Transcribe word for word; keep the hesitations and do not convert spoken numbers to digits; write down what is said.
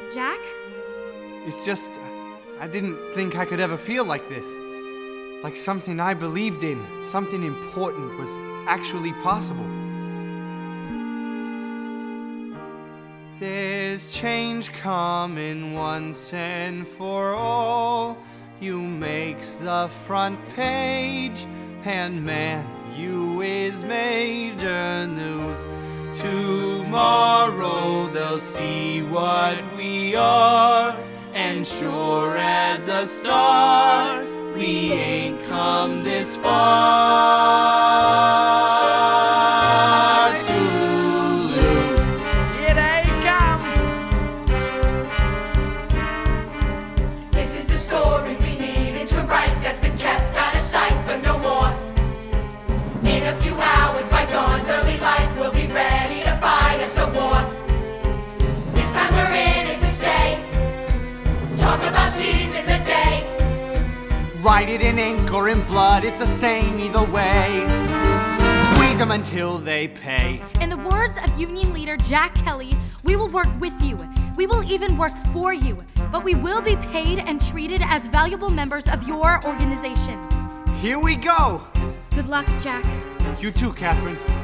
Jack? It's just, I didn't think I could ever feel like this. Like something I believed in, something important was actually possible. There's change coming once and for all. You makes the front page, and man, you is major news. Tomorrow they'll see what we are, and sure as a star, we ain't come this far to lose. Here they come. This is the story we needed to write, that's been kept out of sight, but no more. In a few hours, by dawn's early light, we'll be ready to fight us a war. This time we're in it to stay. Talk about seizing the day. Write it in ink or in blood, it's the same either way. Squeeze them until they pay. In the words of Union Leader Jack Kelly, we will work with you. We will even work for you. But we will be paid and treated as valuable members of your organizations. Here we go! Good luck, Jack. You too, Catherine.